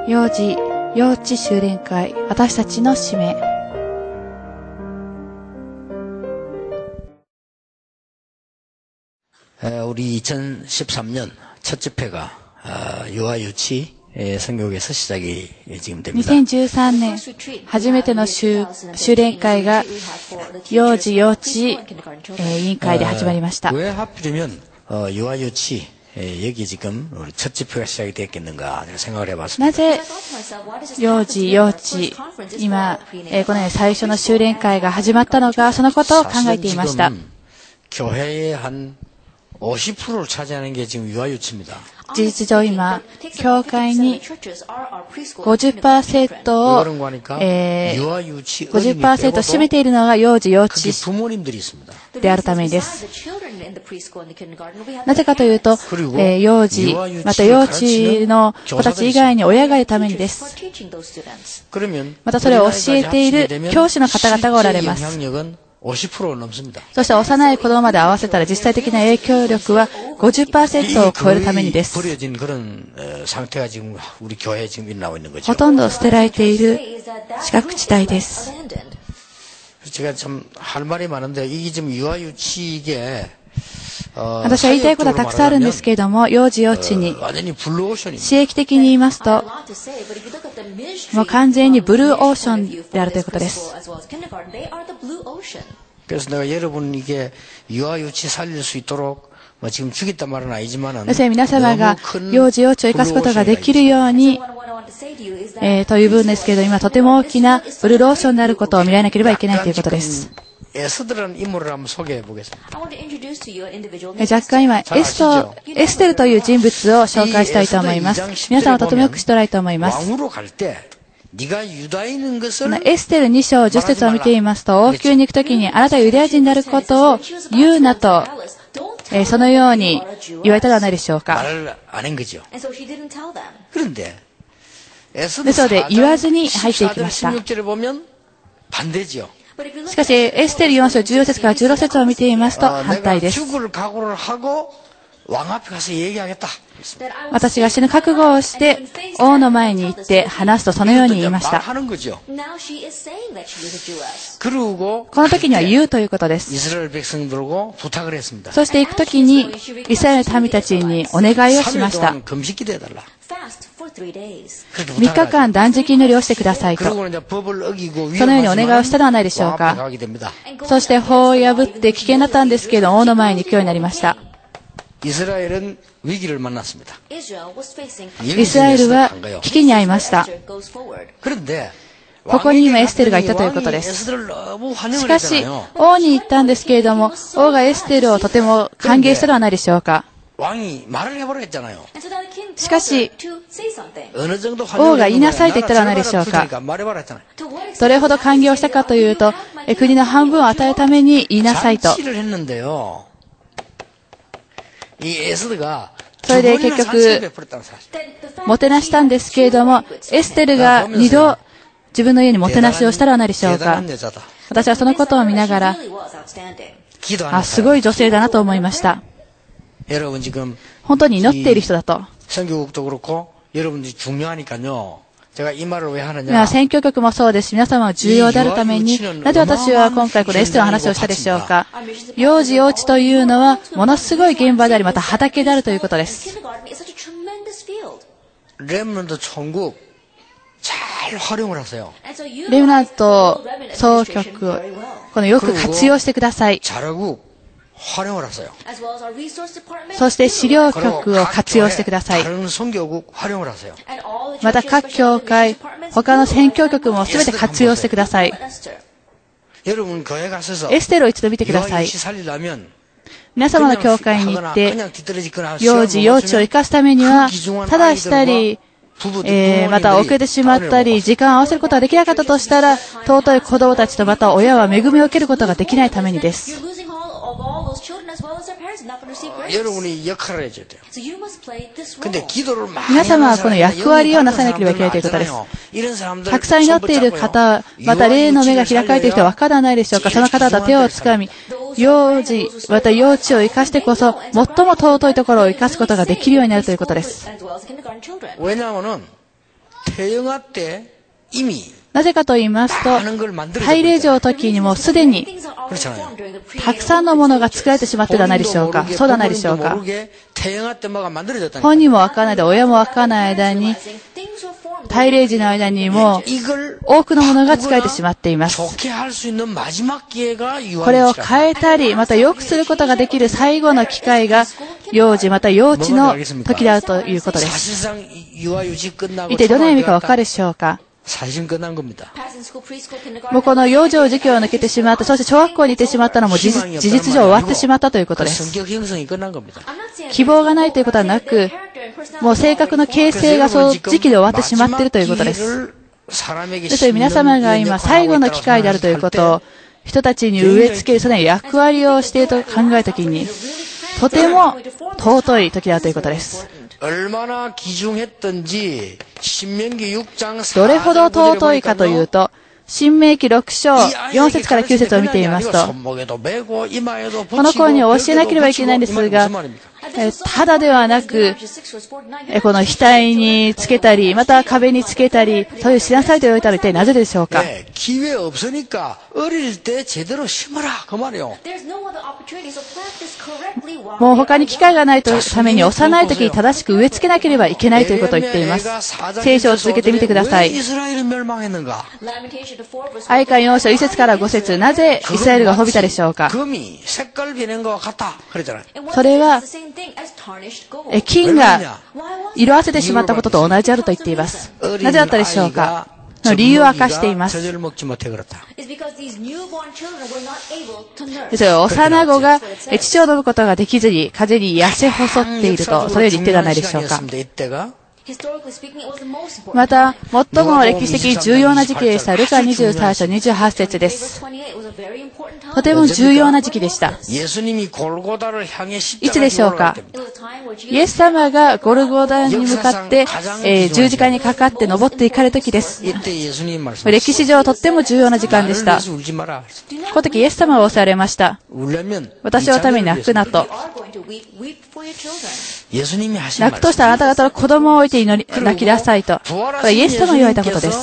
幼児、幼稚修練会、私たちの使命。 우리 2013년 첫 집회가 유아유치 선교국에서 시작이 지금 됩니다. 2013年初めての修練会が幼児幼稚委員会で始まりました。 왜 하필이면 유아유치 여기 지금 우리 첫 집회가 시작이 됐겠는가 생각을 해봤습니다. なぜ幼児幼稚今このように最初の修練会が始まったのか、そのことを考えていました。 교회의 한 50%를 차지하는 게 지금 유아유치입니다. 事実上今教会に 50% を、50% を占めているのが幼児幼稚であるためです。なぜかというと、幼児また幼稚の子たち以外に親がいるためにです。またそれを教えている教師の方々がおられます。そして幼い子供まで合わせたら実際的な影響力は 50% を超えるためにです。ほとんど捨てられている四角地帯です。 私は言いたいことはたくさんあるんですけれども、幼児幼稚に刺激的に言いますと、もう完全にブルーオーションであるということです。 그래서 내가 여러분에게 유아유치 살릴 수 있도록 지금 주겠단 말은 아니지만은 皆様が幼児幼稚を生かすことができるようにという部分ですけれど、今とても大きなブルーローションになることを見られなければいけないということです。 에스더라는 인물을 한번 소개해 보겠습니다. 若干今エステルという人物を紹介したいと思います。皆さんはとてもよく知っておられると思います。 エステル2章10節を見ていますと、王宮に行くときにあなたがユダヤ人であることを言うなと、そのように言われたではないでしょうか。ですので言わずに入っていきました。 しかしエステル4章14節から16節を見ていますと反対です。 私が死ぬ覚悟をして王の前に行って話すとそのように言いました。 この時には言うということです。 そして行く時にイスラエルの民たちにお願いをしました。 3日間断食祈りをしてくださいと、そのようにお願いをしたのではないでしょうか。そして法を破って危険だったんですけれど王の前に行くようになりました。 イスラエルは危機に遭いました。 ここに今エステルがいたということです。 しかし王に言ったんですけれども、王がエステルをとても歓迎したのではないでしょうか。 しかし王が言いなさいと言ったのではないでしょうか。どれほど歓迎をしたかというと、国の半分を与えるために言いなさいと。それで結局もてなしたんですけれども、エステルが2度自分の家にもてなしをしたのではないでしょうか。私はそのことを見ながら、すごい女性だなと思いました。 本当に祈っている人だと。選挙局もそうですし、皆様は重要であるために、なぜ私は今回このエステルの話をしたでしょうか。幼児幼稚というのはものすごい現場であり、また畑であるということです。レムナント総局をこのよく活用してください。 そして資料局を活用してください。また各教会、他の宣教局もすべて活用してください。エステルを一度見てください。皆様の教会に行って幼児幼稚を生かすためには、ただしたりまた遅れてしまったり時間を合わせることができなかったとしたら、尊い子供たちとまた親は恵みを受けることができないためにです。 皆様はこの役割をなさなければいけないということです。たくさん祈っている方、また霊の目が開かれている人は分からないでしょうか。その方々手をつかみ、幼児また幼稚を生かしてこそ最も尊いところを生かすことができるようになるということです。 なぜかと言いますと、大霊場の時にもすでにたくさんのものが作られてしまってではないでしょうか。そうではないでしょうか。本人もわからないで、親もわからない間に、大霊時の間にも多くのものが作られてしまっています。これを変えたり、また良くすることができる最後の機会が、幼児また幼稚の時であるということです。一体どの意味かわかるでしょうか。もうこの幼児時期を抜けてしまって、そして小学校に行ってしまったのも事実上終わってしまったということです。希望がないということはなく、もう性格の形成がその時期で終わってしまっているということです。ですので皆様が今最後の機会であるということを人たちに植え付ける、その役割をしていると考えたときに、とても尊い時であるということです。どれほど尊いかというと、申命記6章4節から9節を見てみますと、この子に教えなければいけないんですが、ただではなく、この額につけたり、また壁につけたり、そういうしなさいと言われたら一体なぜでしょうか。もう他に機会がないために幼い時に正しく植え付けなければいけないということを言っています。聖書を続けてみてください。哀歌4章1節から5節、なぜイスラエルが滅びたでしょうか。それは金が色あせてしまったことと同じであると言っています。なぜだったでしょうか。の理由を明かしています。幼子が乳を飲むことができずに風に痩せ細っていると、それより言ってではないでしょうか。また、最も歴史的に重要な時期でした。ルカ23章28節です。とても重要な時期でした。いつでしょうか。イエス様がゴルゴダに向かって、十字架にかかって登っていかれる時です。歴史上とっても重要な時間でした。この時イエス様はおっしゃられました。私のために泣くなと。泣くとしたらあなた方の子供を置いて泣きなさいと。これはイエス様が言われたことです。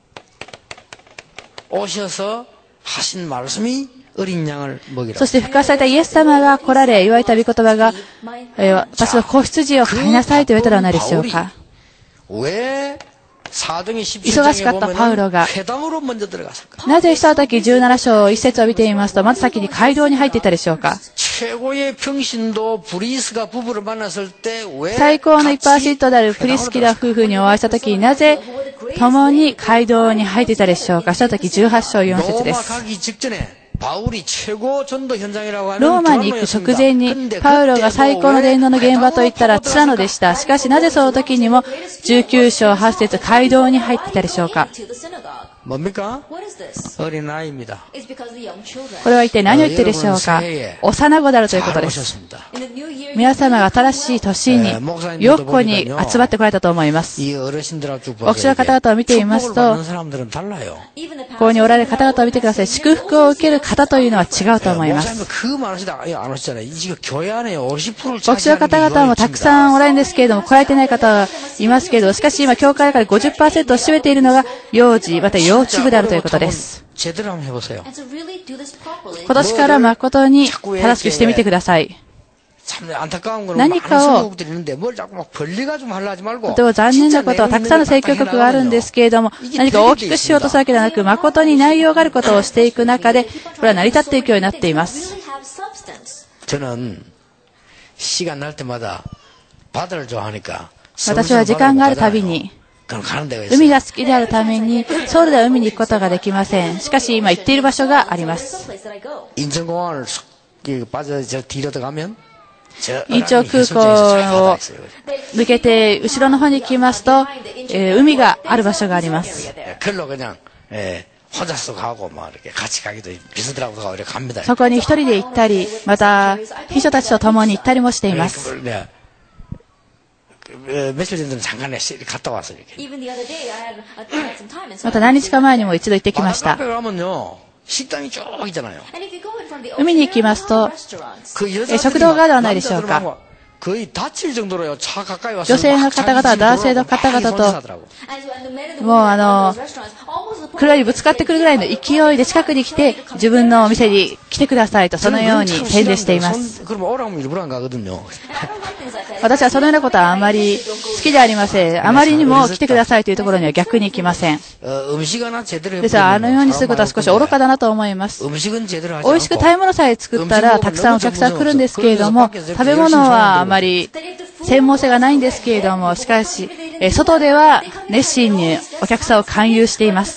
そして復活されたイエス様が来られ言われた御言葉が、私の子羊を飼いなさいと言われたのではないでしょうか。忙しかったパウロが、なぜ使徒たち17章1節を見てみますと、まず先に街道に入っていたでしょうか。最高の 1% であるプリスキラ夫婦にお会いしたときになぜ共に街道に入っていたでしょうか。使徒たち18章4節です。ローマに行く直前にパウロが最高の伝道の現場といったらツラノでした。しかしなぜその時にも19章8節街道に入っていたでしょうか。これは一体何を言っているでしょうか。幼子であるということです。皆様が新しい年によっこに集まってこられたと思います。牧師の方々を見ていますと、ここにおられる方々を見てください。祝福を受ける方というのは違うと思います。牧師の方々もたくさんおられるんですけれども、来られていない方はいますけれど、しかし今教会の中で 50% を占めているのが幼児また幼稚部であるということです。今年から誠に正しくしてみてください。何かを、とても残念なことはたくさんの宣教局があるんですけれども、何か大きくしようとするわけではなく、誠に内容があることをしていく中で、これは成り立っていくようになっています。私は時間があるたびに、海が好きであるためにソウルでは海に行くことができません。しかし今行っている場所があります。インチョン空港を抜けて後ろの方に行きますと、海がある場所があります。そこに一人で行ったり、また秘書たちと共に行ったりもしています。また何日か前にも一度行ってきました。海に行きますと、食堂があるではないでしょうか。 女性の方々は男性の方々と、もう車にぶつかってくるぐらいの勢いで近くに来て、自分のお店に来てくださいと、そのように宣伝しています。私はそのようなことはあまり好きではありません。あまりにも来てくださいというところには逆に来ません。ですが、あのようにすることは少し愚かだなと思います。美味しく食べ物さえ作ったら、たくさんお客さん来るんですけれども、食べ物はあまり専門性がないんですけれども、しかし、外では熱心にお客さんを勧誘しています。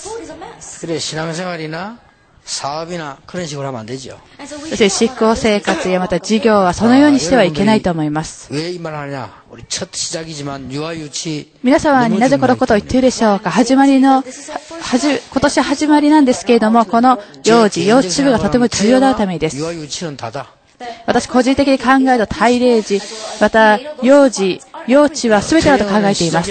そして執行生活やまた事業はそのようにしてはいけないと思います。皆様になぜこのことを言っているでしょうか。今年始まりなんですけれども、この幼児、幼稚部がとても重要なためにです。私個人的に考えると大齢児、また幼児、幼稚は全てだと考えています。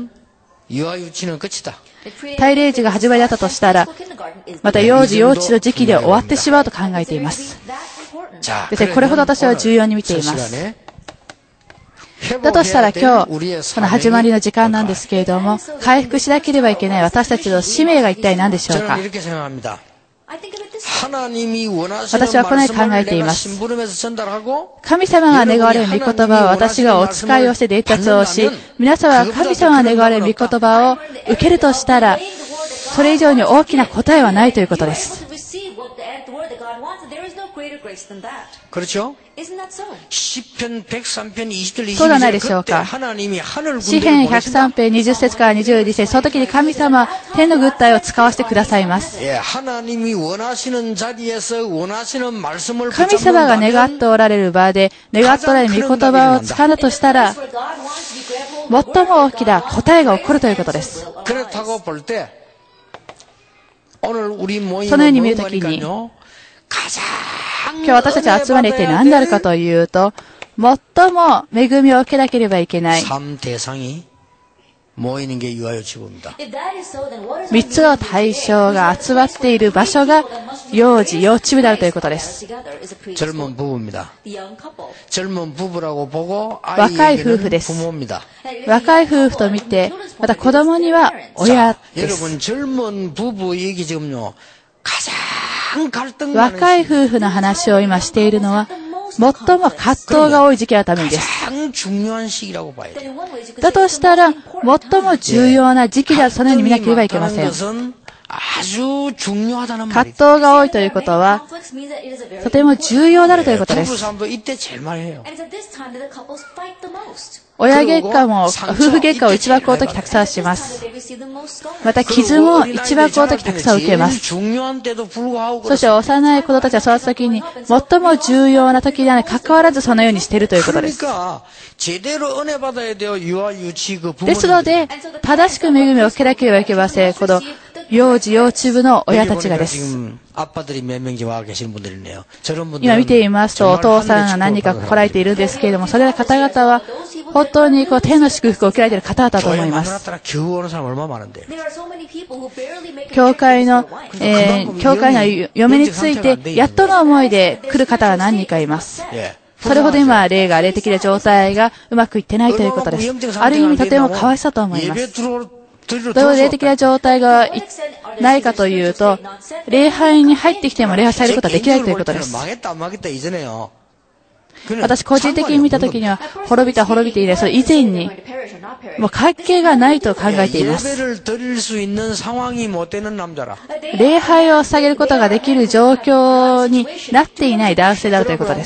大齢児が始まりだったとしたら、また幼児、幼稚の時期で終わってしまうと考えています。ですね、これほど私は重要に見ています。だとしたら今日、この始まりの時間なんですけれども、回復しなければいけない私たちの使命が一体何でしょうか。私はこのように考えています。神様が願われる御言葉を私がお使いをして伝達をし、皆様が神様が願われる御言葉を受けるとしたら、それ以上に大きな答えはないということです。そうではないでしょうか。詩編103編20節から22節、その時に神様は天の具体を使わせてくださいます。神様が願っておられる場で、願っておられる御言葉を使うとしたら、最も大きな答えが起こるということです。そのように見るときに、今日私たちが集まれて何であるかというと、最も恵みを受けなければいけない3つの対象が集まっている場所が幼児、幼稚部であるということです。若い夫婦です。若い夫婦と見て、また子供には親です。若い夫婦の話を今しているのは、最も葛藤が多い時期のためにです。だとしたら、最も重要な時期だとそのように見なければいけません。葛藤が多いということは、とても重要であるということです。親喧嘩も、夫婦喧嘩を一番こうときたくさんします。また、傷も一番こうときたくさん受けます。そして、幼い子供たちは育つときに、最も重要なときでは関わらずそのようにしているということです。ですので、正しく恵みを受けなければいけません。この幼児、幼稚部の親たちがです。今見ていますと、お父さんが何人か来られているんですけれども、それら方々は、本当に天の祝福を受けられている方々だと思います。教会の嫁について、やっとの思いで来る方が何人かいます。それほど今、霊的な状態がうまくいってないということです。ある意味とてもかわいそうと思います。どういう霊的な状態がないかというと、礼拝に入ってきても礼拝されることはできないということです。私個人的に見たときには、滅びていない、それ以前に、もう関係がないと考えています。礼拝を捧げることができる状況になっていない男性であるということです。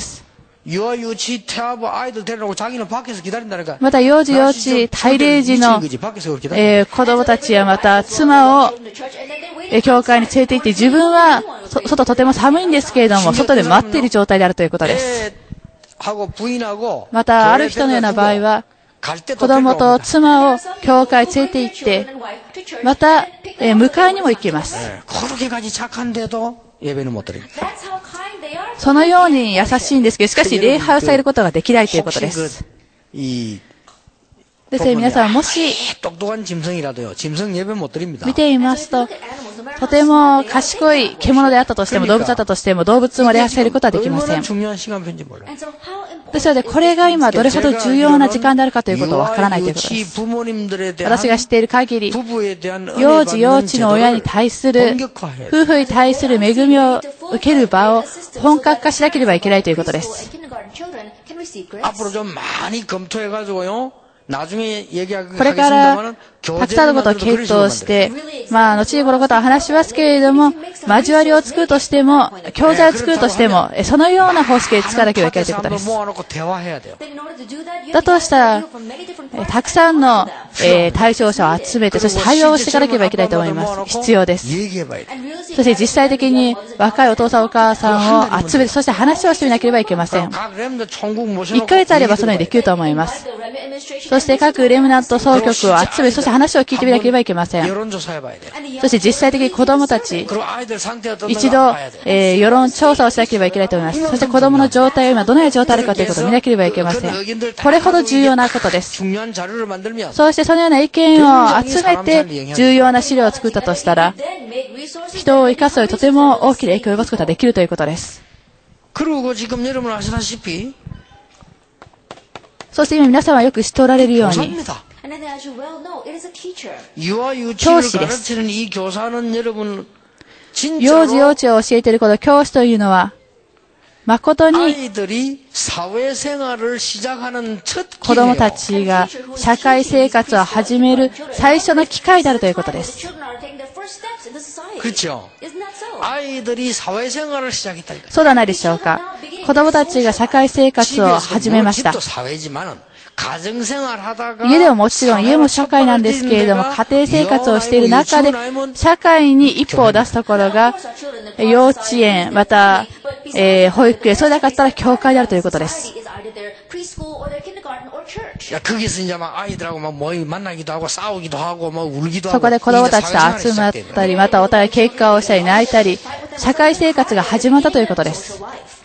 また幼児、幼稚、大齢児の、子供たちやまた妻を、教会に連れて行って、自分は外とても寒いんですけれども、外で待っている状態であるということです。また、ある人のような場合は、子供と妻を教会に連れて行って、また、迎えにも行きます。そのように優しいんですけど、しかし礼拝をされることができないということです。ですね、皆さんもし見ていますと、 とても賢い獣であったとしても、動物だったとしても、動物まで痩せることはできません。ですので、これが今どれほど重要な時間であるかということをわからないということです。私が知っている限り、幼児、幼稚の親に対する、夫婦に対する恵みを受ける場を本格化しなければいけないということです。これからたくさんのことを検討して、後にこのことを話しますけれども、交わりを作るとしても、教材を作るとしても、そのような方式で使わなければいけないということです。だとしたら、たくさんの対象者を集めて、そして対話をしていかなければいけないと思います。必要です。そして実際的に若いお父さんお母さんを集めて、そして話をしてみなければいけません。1ヶ月あればそのようにできると思います。そして各レムナント総局を集め、そして話を聞いてみなければいけません。そして実際的に子供たち、一度、世論調査をしなければいけないと思います。そして子供の状態を今どのような状態であるかということを見なければいけません。これほど重要なことです。そしてそのような意見を集めて重要な資料を作ったとしたら、人を生かすのにとても大きな影響を及ぼすことができるということです。そして今皆さんはよく知っておられるように、教師です。幼児幼稚を教えているこの教師というのは、誠に子供たちが社会生活を始める最初の機会であるということです。そうではないでしょうか。子供たちが社会生活を始めました。家ではもちろん家も社会なんですけれども、家庭生活をしている中で社会に一歩を出すところが幼稚園また、保育園、そうでなかったら教会であるということです。そこで子供たちと集まったり、またお互い喧嘩をしたり泣いたり、社会生活が始まったということです。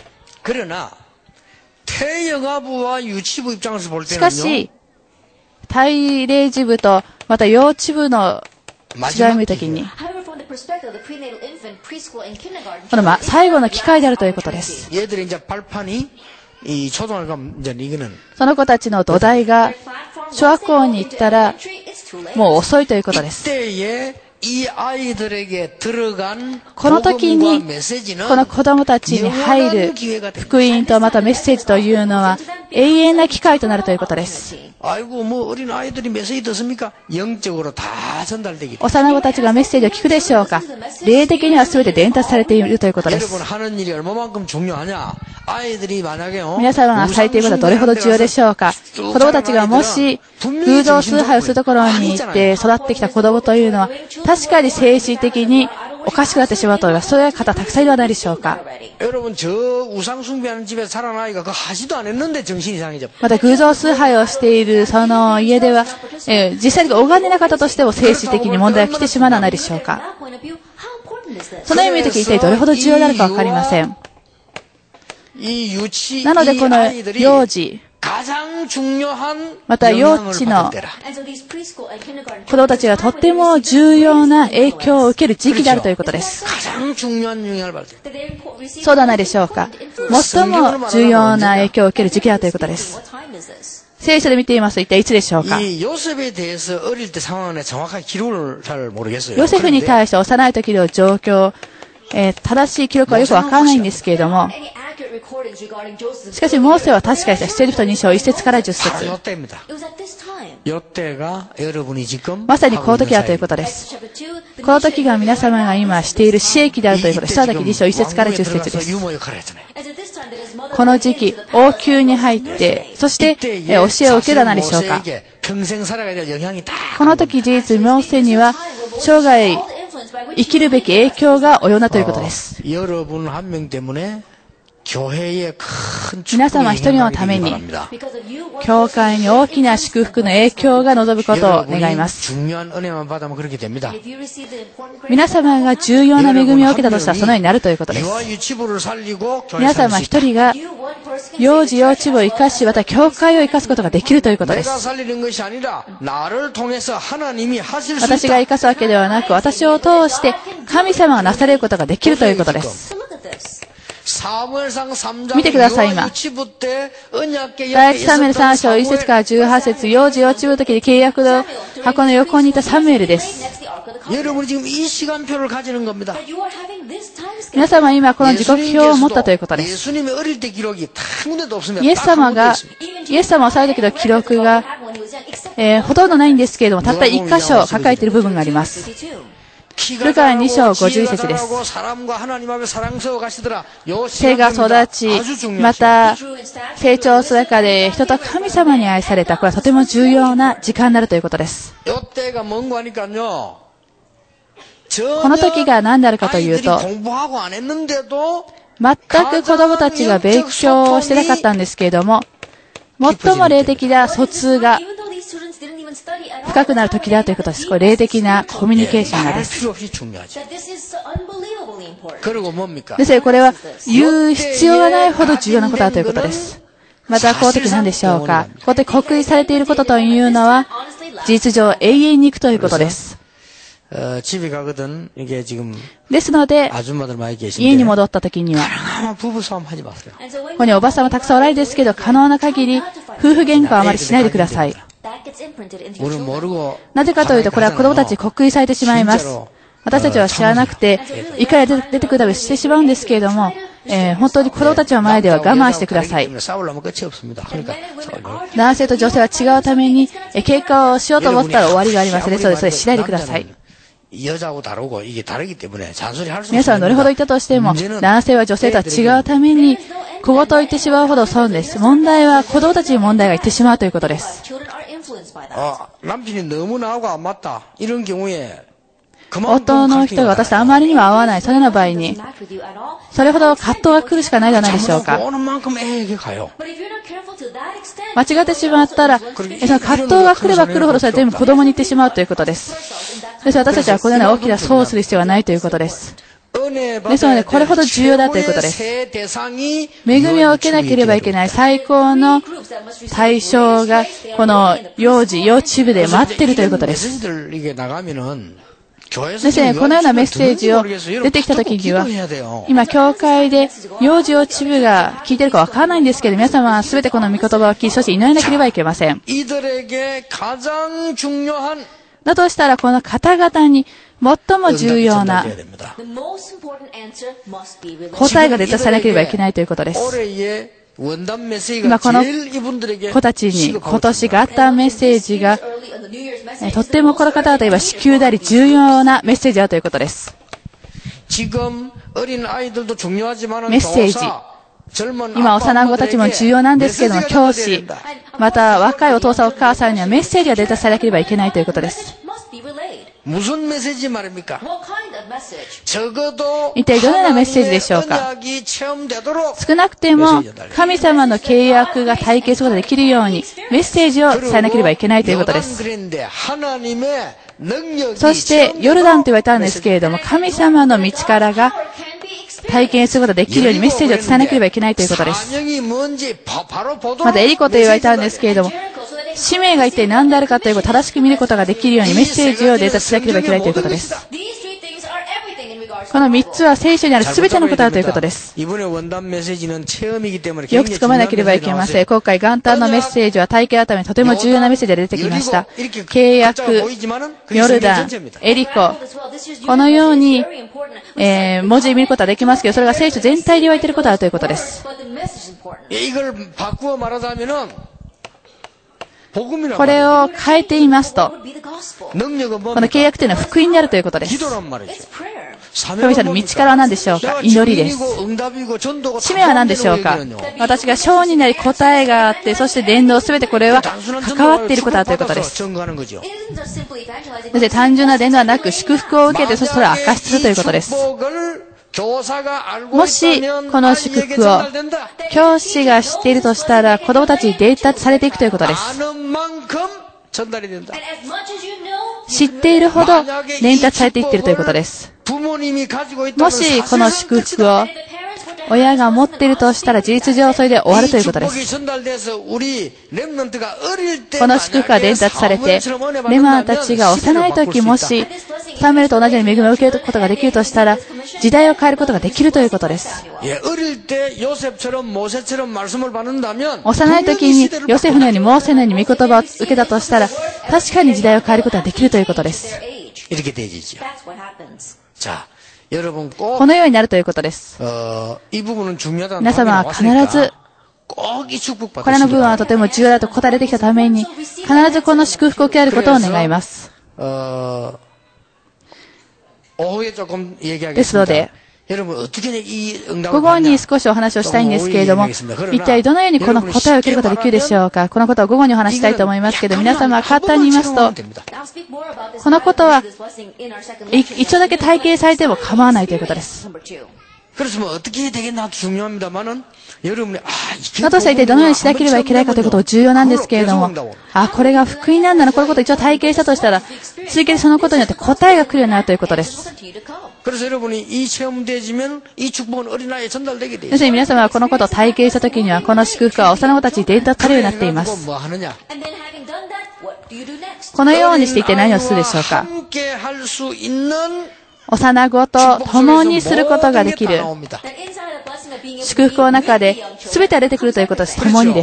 しかし、胎齢児部とまた幼稚部の違いを見るときに、この最後の機会であるということです。その子たちの土台が小学校に行ったらもう遅いということです。この時にこの子供たちに入る福音とまたメッセージというのは永遠な機会となるということです。幼子たちがメッセージを聞くでしょうか。霊的には全て伝達されているということです。皆様がされていることはどれほど重要でしょうか。子供たちがもし偶像崇拝をするところに行って育ってきた子供というのは確かに精神的におかしくなってしまうと思います。そういう方たくさんいるのではないでしょうか。また偶像崇拝をしているその家では、実際に拝んでなかったとしても精神的に問題が来てしまうのではないでしょうか。その意味で一体どれほど重要なのか分かりません。なのでこの幼児また幼稚の子供たちがとっても重要な影響を受ける時期であるということです。そうではないでしょうか。最も重要な影響を受ける時期だということです。聖書で見ていますと一体いつでしょうか。ヨセフに対して幼い時の状況、正しい記録はよくわからないんですけれども、しかしモーセは確かに出エジプト2章1節から10節まさにこの時だということです。この時が皆様が今している死役であるということです。出エジプト2章1節から10節です。この時期王宮に入ってそして教えを受けたのでしょうか。この時事実モーセには生涯生きるべき影響が及んだということです。 皆様一人のために、教会に大きな祝福の影響が望むことを願います。皆様が重要な恵みを受けたとしたらそのようになるということです。皆様一人が幼児幼稚部を生かし、また教会を生かすことができるということです。私が生かすわけではなく、私を通して神様がなされることができるということです。見てください、今。第一サムエル3章1節から18節、幼児幼稚部の時に契約の箱の横にいたサムエルです。皆様は今この時刻表を持ったということです。イエス様をされた時の記録が、ほとんどないんですけれども、たった1箇所抱えている部分があります。ルカ2章51節です。手が育ち、また成長する中で人と神様に愛された。これはとても重要な時間になるということです。この時が何であるかというと、全く子供たちが勉強をしてなかったんですけれども、最も霊的な疎通が深くなる時だということです。これ霊的なコミュニケーションがです。ですからこれは言う必要がないほど重要なことだということです。またこの時何でしょうか。ここで刻印されていることというのは事実上永遠に行くということです。ですので、家に戻った時には、ここにおばさんはたくさんおられるですけど、可能な限り夫婦喧嘩はあまりしないでください。なぜかというと、これは子供たちに刻印されてしまいます。私たちは知らなくて、怒りが出てくるためにしてしまうんですけれども、本当に子供たちの前では我慢してください。男性と女性は違うために、喧嘩をしようと思ったら終わりがありますので、それしないでください。皆さんはどれほど言ったとしても、男性は女性とは違うために、小言を言ってしまうほど損です。問題は子供たちに問題がいってしまうということです。夫の人が私とあまりにも合わない、そのような場合に、それほど葛藤が来るしかないではないでしょうか。間違ってしまったら、その葛藤が来れば来るほどそれは全部子供に行ってしまうということです。そして私たちはこのような大きな損をする必要はないということです。ですので、これほど重要だということです。恵みを受けなければいけない最高の対象が、この幼児、幼稚部で待っているということです。ですね、このようなメッセージを出てきたときには、今、教会で幼児幼稚部が聞いているかわからないんですけど、皆様はすべてこの御言葉を聞き、そして祈らなければいけません。だとしたら、この方々に最も重要な答えが出さなければいけないということです。今この子たちに今年があったメッセージがとってもこの方々には至急であり重要なメッセージだということです。メッセージ、今幼子たちも重要なんですけれども、教師また若いお父さんお母さんにはメッセージが出さなければいけないということです。一体どのようなメッセージでしょうか。少なくても神様の契約が体験することができるようにメッセージを伝えなければいけないということです。そしてヨルダンと言われたんですけれども、神様の道からが体験することができるようにメッセージを伝えなければいけないということです。またエリコと言われたんですけれども、使命が一体何であるかということを正しく見ることができるようにメッセージを伝えなければいけないということです。この3つは聖書にある全てのことだということです。よくつかまなければいけません。今回元旦のメッセージは体験改めとても重要なメッセージが出てきました。契約、ヨルダン、エリコ、このように、文字で見ることはできますけど、それが聖書全体で言われていることだということです。これを変えていますと、この契約というのは福音であるということです。神様の道からは何でしょうか。祈りです。使命は何でしょうか。私が小になり答えがあって、そして伝道すべてこれは関わっていることだということです。そして単純な伝道はなく祝福を受けて、そしてそれを明かしするということです。 もし、この祝福を教師が知っているとしたら、子供たちに伝達されていくということです。知っているほど伝達されていっているということです。もし、この祝福を親が持っているとしたら事実上それで終わるということです。この祝福が伝達されて、レマンたちが幼い時もし、サムエルと同じように恵みを受けることができるとしたら、時代を変えることができるということです。幼い時にヨセフのようにモーセのように御言葉を受けたとしたら、確かに時代を変えることができるということです。このようになるということです。皆様は必ず、これの部分はとても重要だと答え出てきたために、必ずこの祝福を受けることを願います。ですので、午後に少しお話をしたいんですけれども、一体どのようにこの答えを受けることができるでしょうか。このことを午後にお話したいと思いますけど、皆様は簡単に言いますと、このことは一度だけ体系されても構わないということです。だとしたら一体どのようにしなければいけないかということが重要なんですけれども、これが福音なんだな、こういうことを一応体系したとしたら、続けてそのことによって答えが来るようになるということです。要するに皆様はこのことを体系したときには、この祝福は幼子たちに伝達されるようになっています。このようにして一体何をするでしょうか。幼子と共にすることができる祝福の中で全てが出てくるということです。共にです。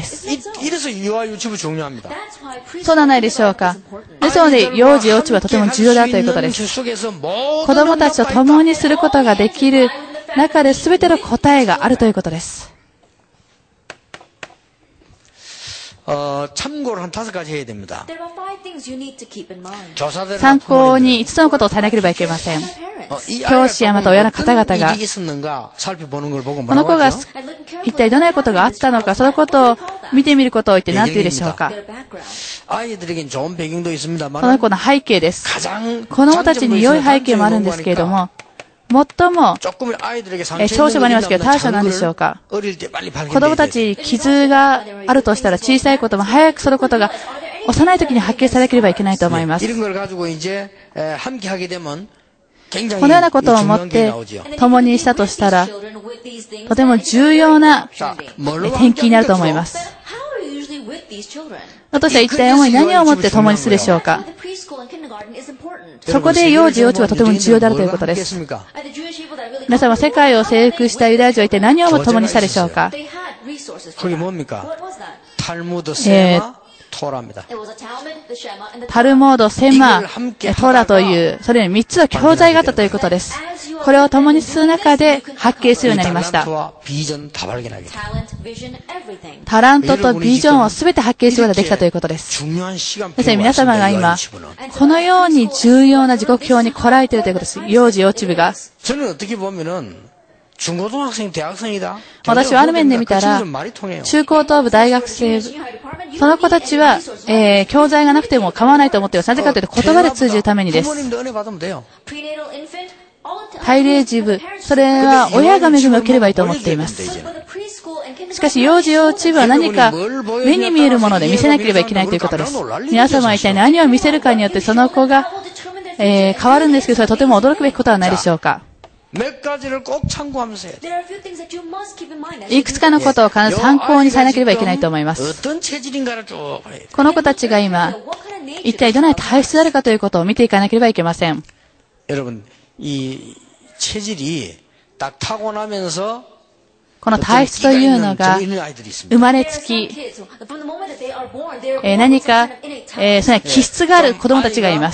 そうではないでしょうか。ですので、幼児幼稚はとても重要だということです。子供たちと共にすることができる中で全ての答えがあるということです。参考に5つのことをされなければいけません。教師やまた親の方々が、この子が一体どのようなことがあったのか、そのことを見てみることを言って何て言うでしょうか。この子の背景です。子供たちに良い背景もあるんですけれども、最も、長所もありますけど、短所なんでしょうか。子供たち、傷があるとしたら、小さいことも早くそのことが、幼い時に発見されなければいけないと思います。このようなことを思って、共にしたとしたら、とても重要な転機になると思います。だとしたら一体何を思って共にするでしょうか。そこで幼児幼稚はとても重要であるということです。皆様、世界を征服したユダヤ人は一体何をも共にしたでしょうか。タルモード、セマ、トラという、それに3つの教材があったということです。これを共にする中で発見するようになりました。タラントとビジョンを全て発見することができたということです。ですので皆様が今、このように重要な時刻表にこらえているということです。幼児幼稚部が。私はある面で見たら、中高等部大学生、その子たちは、教材がなくても構わないと思っています。なぜかというと言葉で通じるためにです。大齢児部、それは親が恵みを受ければいいと思っています。しかし、幼児幼稚部は何か目に見えるもので見せなければいけないということです。皆様は一体何を見せるかによってその子が、変わるんですけど、それはとても驚くべきことはないでしょうか。いくつかのことを必ず参考にされなければいけないと思います。この子たちが今、一体どのような体質であるかということを見ていかなければいけません。この体質というのが生まれつき、何か、その気質がある子供たちがいます。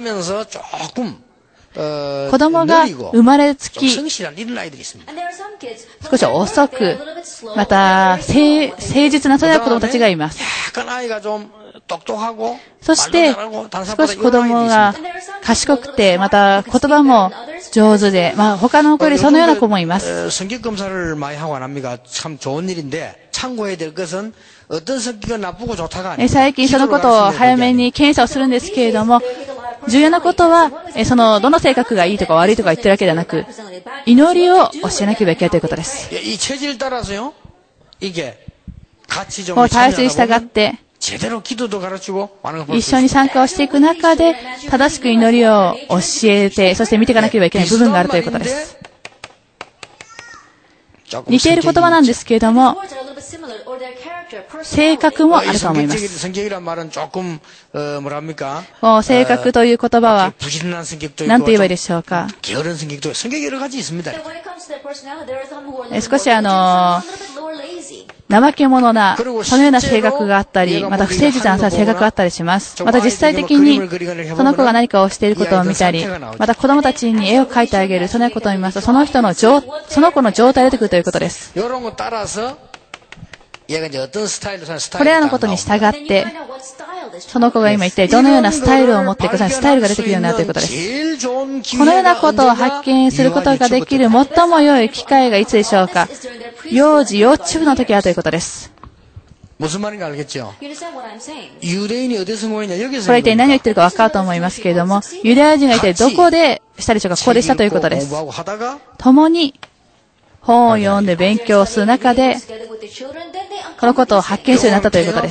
子供が生まれつき、少し遅く、また誠実なそういう子供たちがいます。そして、少し子供が賢くて、また言葉も上手で、他の子よりそのような子もいます。最近そのことを早めに検査をするんですけれども、 重要なことは、どの性格がいいとか悪いとか言ってるわけではなく、祈りを教えなければいけないということです。こう体質に従って、一緒に参加をしていく中で、正しく祈りを教えて、そして見ていかなければいけない部分があるということです。似ている言葉なんですけれども、性格もあると思います。性格という言葉は何と言えばいいでしょうか。少し怠け者な、そのような性格があったり、また不誠実な性格があったりします。また実際的に、その子が何かをしていることを見たり、また子供たちに絵を描いてあげる、そのようなことを見ますと、その子の状態が出てくるということです。これらのことに従って、その子が今一体どのようなスタイルを持っていくか、スタイルが出てくるようになるということです。このようなことを発見することができる最も良い機会がいつでしょうか。幼児、幼稚部の時だということです。これは一体何を言っているか分かると思いますけれども、ユダヤ人が一体どこでしたでしょうか。ここでしたということです。共に本を読んで勉強する中で、このことを発見するようになったということです。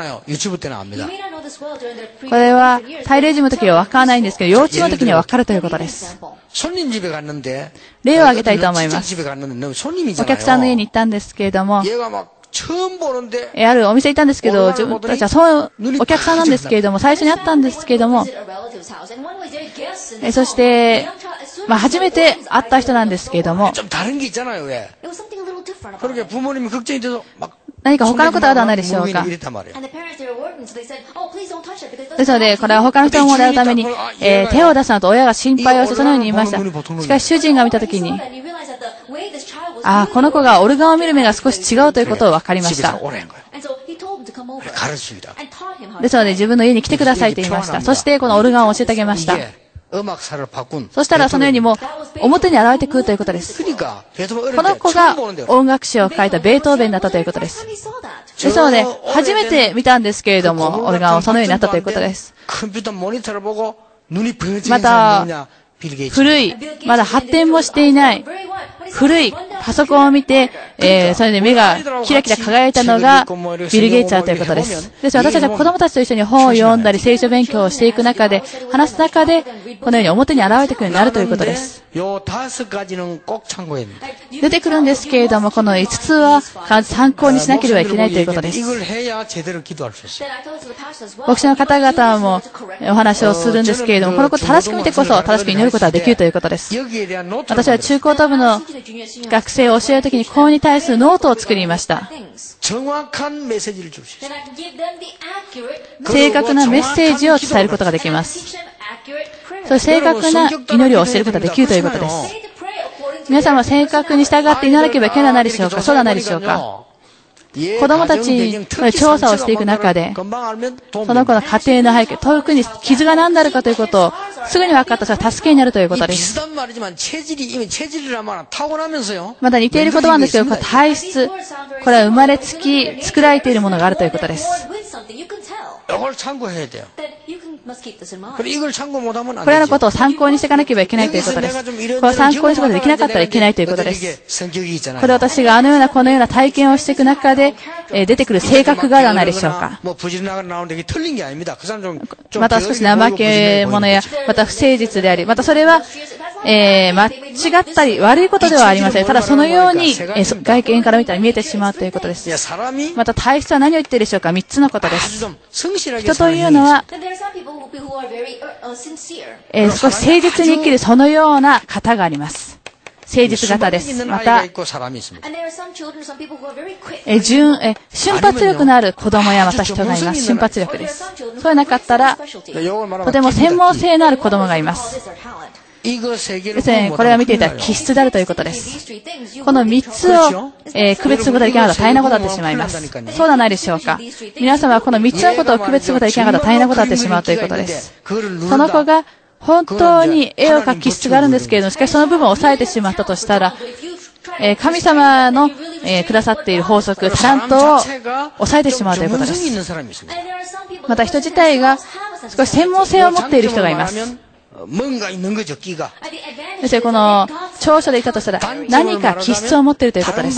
これは、大霊児の時は分からないんですけど、幼稚の時には分かるということです。例を挙げたいと思います。お客さんの家に行ったんですけれども、あるお店行ったんですけど、自分たちはそうお客さんなんですけれども、最初に会ったんですけれども、そして、初めて会った人なんですけれども、何か他のことはないでしょうか。ですので、これは他の人もらうために、手を出すなと親が心配をしてそのように言いました。しかし主人が見たときに、この子がオルガンを見る目が少し違うということを分かりました。ですので自分の家に来てくださいと言いました。そしてこのオルガンを教えてあげました。そしたらそのようにもう表に現れてくるということです。この子が音楽史を書いたベートーベンだったということです。ですので初めて見たんですけれども、オルガンをそのようになったということです。また古い、まだ発展もしていない古いパソコンを見て、それで目がキラキラ輝いたのがビル・ゲイツだということです。です。私たちは子供たちと一緒に本を読んだり聖書勉強をしていく中で、話す中で、このように表に現れてくるようになるということです。出てくるんですけれども、この5つは参考にしなければいけないということです。牧師の方々もお話をするんですけれども、このことを正しく見てこそ正しく祈ることができるということです。私は中高等部の学生を教えるときにこれに対するノートを作りました。正確なメッセージを伝えることができます。そう正確な祈りを教えることができるということです。皆さんは正確に従って祈らなければいけないでしょうか。そうではないでしょうか。子供たちに調査をしていく中で、その子の家庭の背景、特に傷が何であるかということをすぐに分かったら助けになるということです。また似ている言葉なんですけど、体質、これは生まれつき作られているものがあるということです。これらのことを参考にしていかなければいけないということです。これを参考にすることができなかったらいけないということです。これ私がこのような体験をしていく中で、出てくる性格があるないでしょうか。また少し怠け者や、また不誠実であり、またそれは、間違ったり悪いことではありません。ただそのように、外見から見たら見えてしまうということです。また体質は何を言っているでしょうか。3つのことです。人というのは、少し誠実に生きるそのような方があります。誠実型です。また、瞬発力のある子供やまた人がいます。瞬発力です。そうなかったら、とても専門性のある子供がいます。ですね、これを見ていたら気質であるということです。この3つを、区別することができなかったら大変なことになってしまいます。そうではないでしょうか。皆様はこの3つのことを区別することができなかったら大変なことになってしまうということです。その子が本当に絵を描く気質があるんですけれども、しかしその部分を抑えてしまったとしたら、神様の、くださっている法則、タラントを抑えてしまうということです。 また人自体が少し専門性を持っている人がいます。そしてこの長所で言ったとしたら何か気質を持っているということです。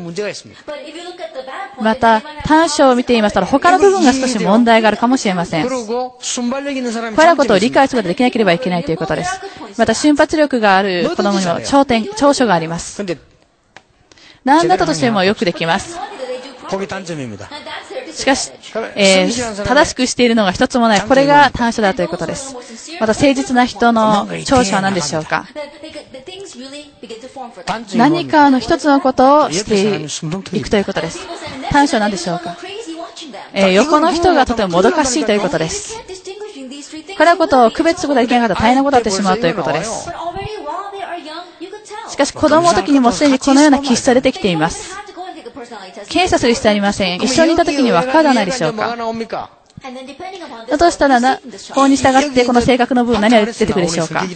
また短所を見ていましたら他の部分が少し問題があるかもしれません。これらのことを理解することができなければいけないということです。また瞬発力がある子供にも長所があります。何だったとしてもよくできます。しかし、正しくしているのが一つもない。これが短所だということです。また誠実な人の長所は何でしょうか。何かの一つのことをしていくということです。短所は何でしょうか。横の人がとてももどかしいということです。これらのことを区別することができなかったら大変なことになってしまうということです。しかし子供の時にもすでにこのような気質が出てきています。検査する必要ありません。一緒にいた時に分からないでしょうか。だとしたら法に従ってこの性格の部分何が出てくるでしょうか。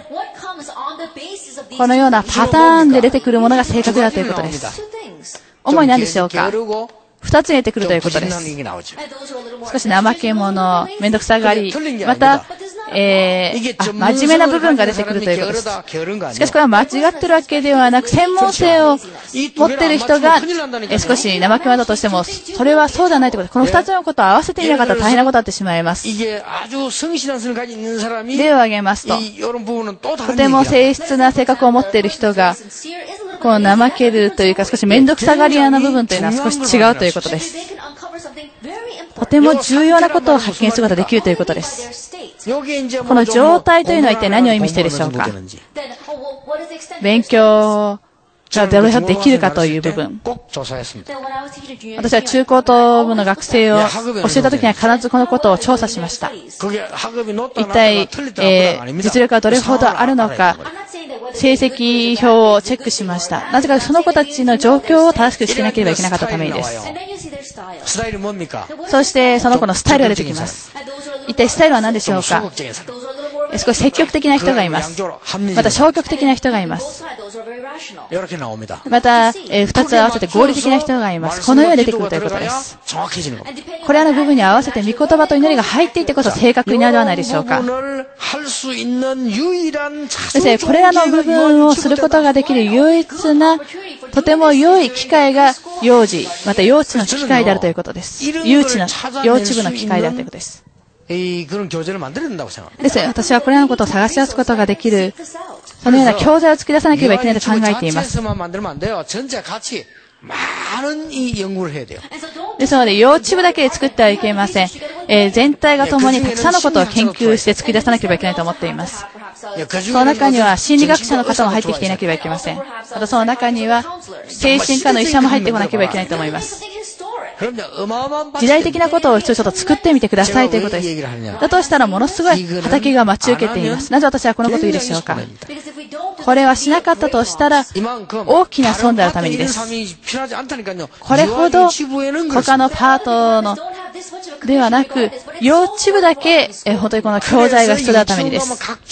このようなパターンで出てくるものが性格だということです。主に何でしょうか。二つに出てくるということです。少し怠け者、めんどくさがり、また、真面目な部分が出てくるということです。しかしこれは間違ってるわけではなく、専門性を持っている人が少し怠け者だとしても、それはそうではないということです。この二つのことを合わせてみなかったら大変なことになってしまいます。例を挙げますと、とても誠実な性格を持っている人が、この怠けるというか少しめんどくさがり屋な部分というのは少し違うということです。とても重要なことを発見することができるということです。この状態というのは一体何を意味しているでしょうか。勉強ができるかという部分。私は中高等部の学生を教えたときには必ずこのことを調査しました。一体、実力がどれほどあるのか、成績表をチェックしました。なぜかその子たちの状況を正しくしていなければいけなかったためにです。そしてその子のスタイルが出てきます。一体スタイルは何でしょうか。少し積極的な人がいます。また消極的な人がいます。また、二つ合わせて合理的な人がいます。このように出てくるということです。これらの部分に合わせて御言葉と祈りが入っていてこそ正確になるではないでしょうか。そしてこれらの部分をすることができる唯一なとても良い機会が幼児、また幼稚の機会であるということです。幼稚部の機会であるということです。ですね、私はこれらのことを探し出すことができる、そのような教材を作り出さなければいけないと考えています。ですので、幼稚部だけで作ってはいけません。全体がともにたくさんのことを研究して作り出さなければいけないと思っています。その中には心理学者の方も入ってきていなければいけません。またその中には精神科の医者も入ってこなければいけないと思います。時代的なことをちょっと作ってみてくださいということです。だとしたらものすごい畑が待ち受けています。なぜ私はこのことを言うでしょうか。これはしなかったとしたら大きな損であるためにです。これほど他のパートのではなく、幼稚部だけ本当にこの教材が必要であるためにです。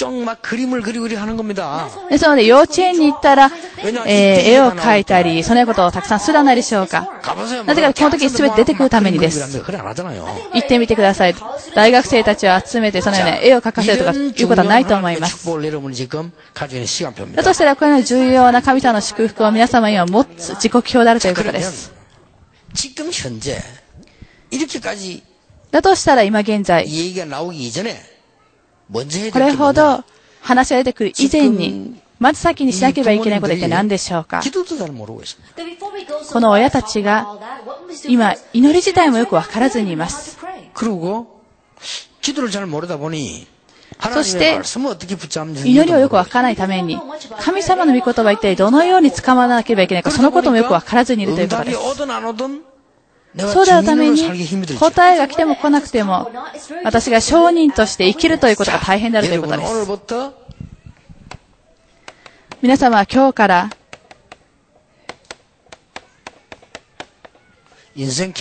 ですので幼稚園に行ったら、絵を描いたり、そのようなことをたくさんするではないでしょうか。なぜかこの時に全て出てくるためにです。行ってみてください。大学生たちを集めてそのような絵を描かせるとかいうことはないと思います。だとしたらこの重要な神様の祝福を皆様には持つ自己表であるということです。だとしたら今現在、これほど話が出てくる以前に、まず先にしなければいけないことは一体何でしょうか。この親たちが今、祈り自体もよくわからずにいます。そして、祈りをよくわからないために、神様の御言葉は一体どのように掴まなければいけないか、そのこともよくわからずにいるということです。そうであるために、答えが来ても来なくても、私が証人として生きるということが大変であるということです。皆様は今日から、人生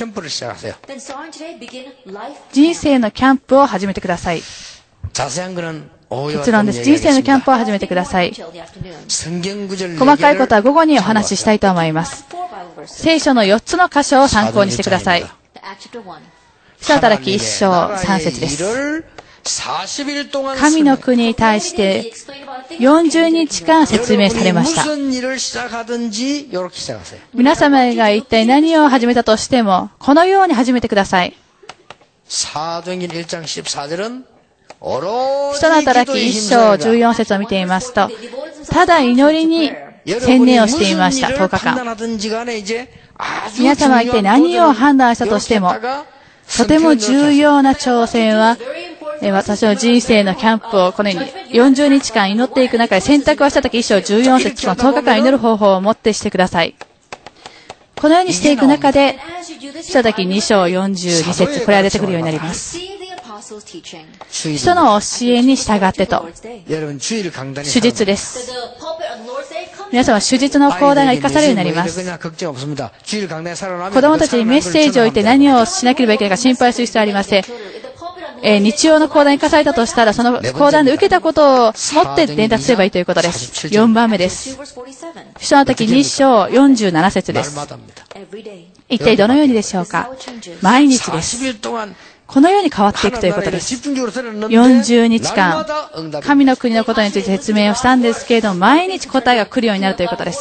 のキャンプを始めてください。結論です。人生のキャンプを始めてください。細かいことは午後にお話ししたいと思います。聖書の4つの箇所を参考にしてください。 使徒の働き1章3節です。神の国に対して40日間説明されました。皆様が一体何を始めたとしても、このように始めてください。使徒の働き1章14節を見ていますと、ただ祈りに専念をしていました、10日間。皆様が一体何を判断したとしても、とても重要な挑戦は、私の人生のキャンプをこのように40日間祈っていく中で選択をしたとき1章14節の10日間祈る方法をもってしてください。このようにしていく中で、使徒の働き2章42節、これが出てくるようになります。使徒の教えに従ってと。主実です。皆様、主実の講談が生かされるようになります。子供たちにメッセージを言って何をしなければいけないか心配する必要はありません。日曜の講談に生かされたとしたら、その講談で受けたことを持って伝達すればいいということです。4番目です。使徒の働き2章47節です。一体どのようにでしょうか。毎日です。このように変わっていくということです。40日間、神の国のことについて説明をしたんですけれども、毎日答えが来るようになるということです。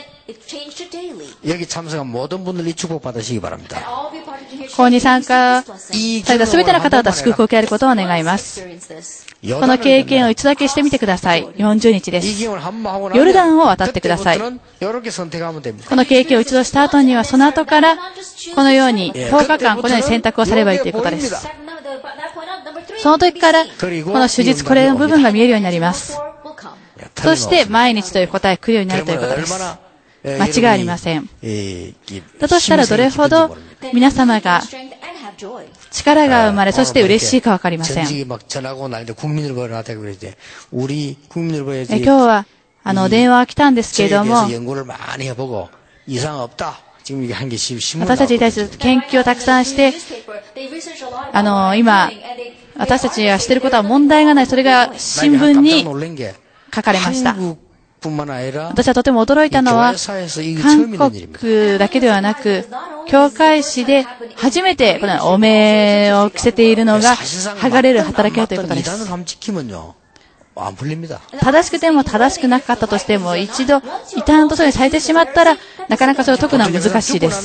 ここに参加されたすべての方々は祝福を受けられることを願います。この経験を一度だけしてみてください。40日です。ヨルダンを渡ってください。この経験を一度した後には、その後から、このように10日間このように選択をされればいいということです。その時から、この主実、これの部分が見えるようになります。そして、毎日という答えが来るようになるということです。間違いありません。だとしたらどれほど皆様が力が生まれ、そして嬉しいかわかりません。今日は電話が来たんですけれども、私たちに対する研究をたくさんして、今、私たちがしていることは問題がない。それが新聞に書かれました。私はとても驚いたのは、韓国だけではなく、教会史で初めてこのお面を着せているのが剥がれる働きだということです。正しくても正しくなかったとしても、一度異端とそれにされてしまったら、なかなかそれを解くのは難しいです。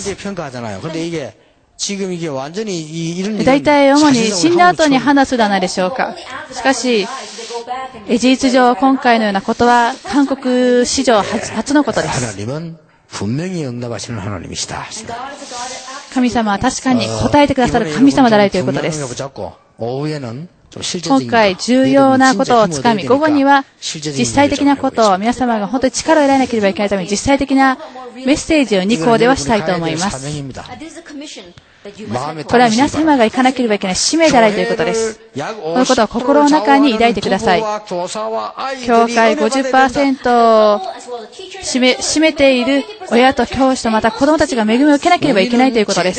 大体主に死んだ後に判断するではないでしょうか。しかし、事実上今回のようなことは韓国史上初のことです。神様は確かに答えてくださる神様であるということです。今回重要なことをつかみ、午後には実際的なことを皆様が本当に力を得られなければいけないために実際的なメッセージを2校ではしたいと思います。これは皆様が行かなければいけない使命であるということです。このことを心の中に抱いてください。教会 50% を占めている親と教師とまた子供たちが恵みを受けなければいけないということです。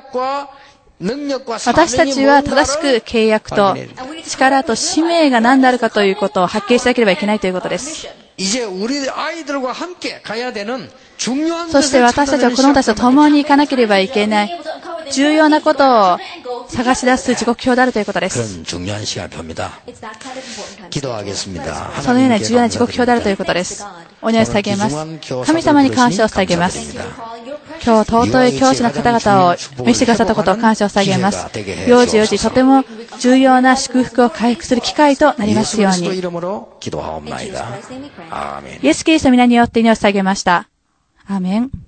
私たちは正しく契約と力と使命が何であるかということを発見しなければいけないということです。そして私たちは子供たちと共に行かなければいけない重要なことを探し出す時刻表であるということです。そのような重要な時刻表であるということです。お祈り捧げます。神様に感謝を捧げます。今日尊い教師の方々を見せてくださったことを感謝を捧げます。幼児とても重要な祝福を回復する機会となりますように。イエス・キリストの皆によって祈りを捧げました。アーメン。